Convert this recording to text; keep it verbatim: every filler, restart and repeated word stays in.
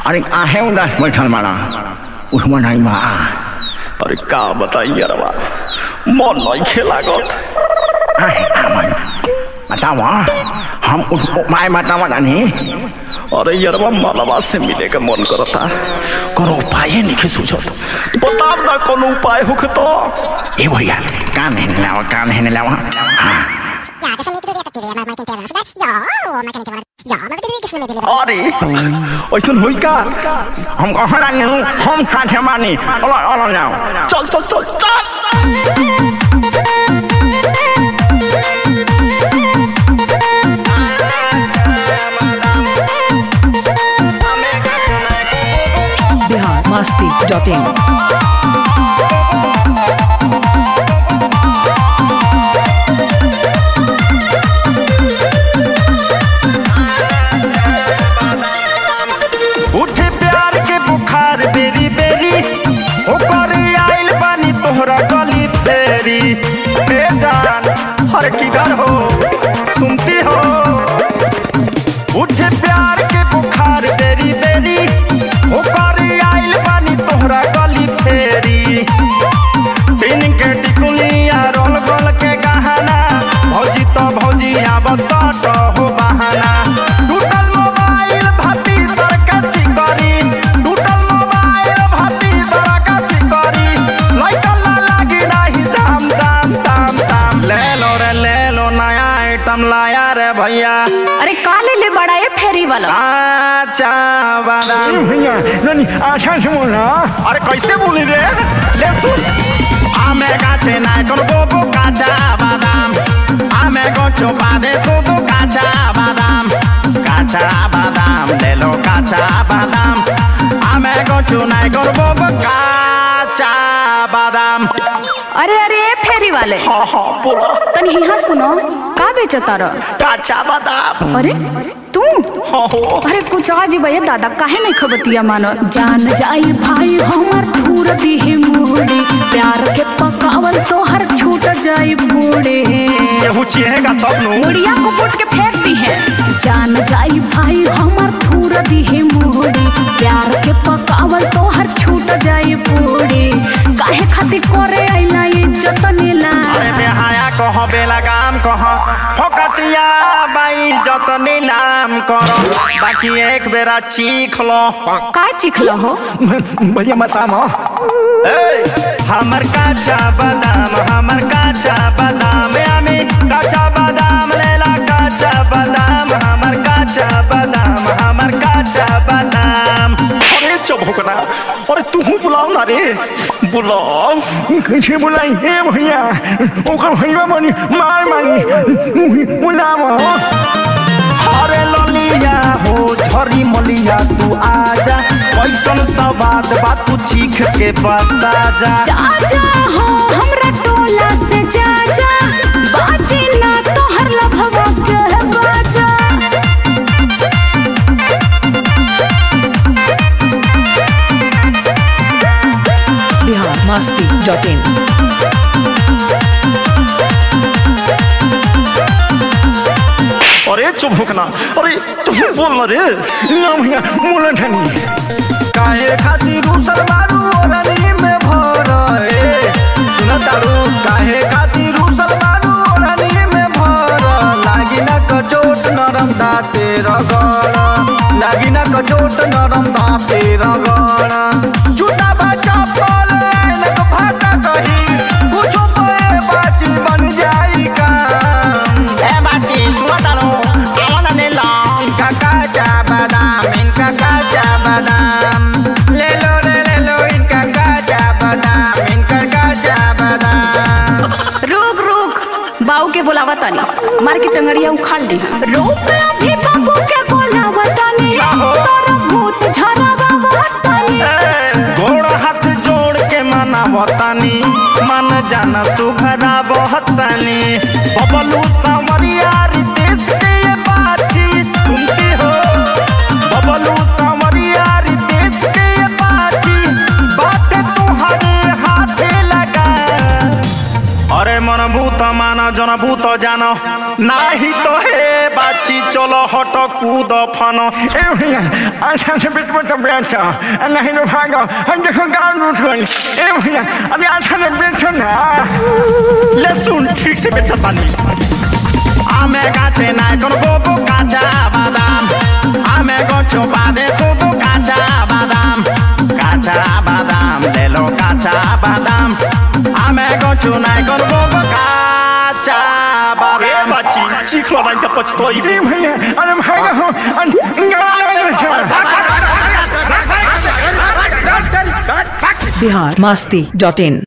अरे काहे उदास बैठल बाड़ा उठमा नहीं बा। अरे का बताइए रवा मन नहीं खेला गत। बताओ हम उपाय बतावा जानी। अरे यरवा मालवा से मिले का मन करता कोनो उपाय नहीं सूझत। बताओ ना कोनो उपाय होख तो। ए भैया कान है लावा कान है लावा। हाँ अरे ऐसा हुई का हम कहाँ जाने हम खाते मानी अलग अलग जाओ। चल चल चल चल बिहार मस्ती डॉट इन। उठे प्यार के बुखार बेरी बेरी ऊपर आइल बानी तोहरा गली बेरी। ए जान हर किधर हो सुनती हो। उठे प्यार के बुखार बेरी बेरी ऊपर आइल बानी तोहरा गली फेरी। तीन के टिकुलिया रोल गोल के गहना भौजी तो भौजी आवत सट हो बहाना। टूटल मोबाइल भाती सर का सिकरी टूटल मोबाइल भाती सर का सिकरी लइका ला लागी नाही दाम दाम दाम दाम। ले लो रे ले लो नया आइटम लाया रे भैया। अरे का ले ले बड़ा ये फेरी वाला। अच्छा बादाम भैया नहीं आशा से बोला। अरे कैसे बोली रे ले सुन। आमे गाछे ना कोन बोबो काचा बादाम आमे गोचो बादे सुदु काचा बादाम काचा बादाम ले लो काचा बादाम आमे गोचो ना कोन बोबो काचा बादाम। अरे अरे फेरी वाले हाँ हाँ बोला तनी यहाँ सुनो का बेचता रह काचा बादाम। अरे तू हाँ हो अरे कुछ आज भैया दादा काहे नहीं खबतिया मानो। जान जाई भाई हमर धूर दिहे मोड़ी प्यार के पकावल तो हर छूट जाई बूढ़े। ये हुचिएगा तब नु मुड़िया को फुट के फेंकती है। जान जाई भाई हमर धूर दिहे मोड़ी प्यार के पकावल तो हर छूट जाई बूढ़े। काहे खातिर करे आइला इज्जत नीला। अरे बेहाया कह बेला काम कह फोकटिया बाई इज्जत नीलाम करो बाकी एक बेरा चीख लो। का चिखलो हो भैया बताओ। हमर काचा बादाम हमर काचा बादाम आमी काचा बादाम लेला काचा बादाम हमर काचा बादाम हमर काचा बादाम। अरे चुप हो करा अरे तू बुलाओ ना रे बुलाओ। कैसे बुलाई हे भैया ओकर भैया मानी मार मानी बुलाओ। अरे लोलिया हो झरी मलिया तू आजा कैसन सवाद बा तू चीख के बता जा। जा जा हो हमरा टोला से जा जा बाजी ना तोहर लभवा के बाजा। बिहार मस्ती डॉट इन। अरे चुप होकना अरे तू बोल ना रे। ना भैया बोला ठनी काहे खातिर रूसल मारू ओरनी में भर ए सुन तारू काहे खातिर रूसल मारू ओरनी में भर लागी ना कचोट नरम दाते रगड़ लागी ना कचोट नरम दाते रगड़। झूठा बच्चा पल न भाता कही कुछो पे बाची बन जाई का। ए बाची सुन तारू आवाना ने ला इनका काचा बादाम इनका काचा बादाम ले लो रे ले लो इनका काचा बादाम इनका काचा बादाम। रुक रुक बाऊ के बोलावा तानी मार के टंगड़िया उखाड़ ली। रुक अभी बाबू के बोलावा तानी तोरा भूत झरावा तानी। गोड़ हाथ जोड़ के मना बतानी मन जाना सुघरा बहतानी। बबलू सांवरिया रितेश के ये बाची सुनती हो बबलू सांवरिया रितेश के ये बाची बात तुम्हारे हाथे लगा। अरे मन भूत माना जानो जनबू तो जानो नाही तो हे बाची चलो हट कूद फानो ए भैया अच्छा से पेट में तो बैठो नहीं तो भागो हम देखो गाँव लूट गई ए भैया अभी अच्छा से बैठो ना ले सुन ठीक से बेचत बानी आमे गाछे नाय कोन गोबो काचा बादाम आमे गछो बादे सुदु काचा बादाम काचा बादाम ले लो काचा बादाम आमे गछो नाय कोन गोबो काचा बादाम ए बच्ची चिखलो नाय त पछतोई ए भैया अरे भागो हो बिहार मस्ती डॉट इन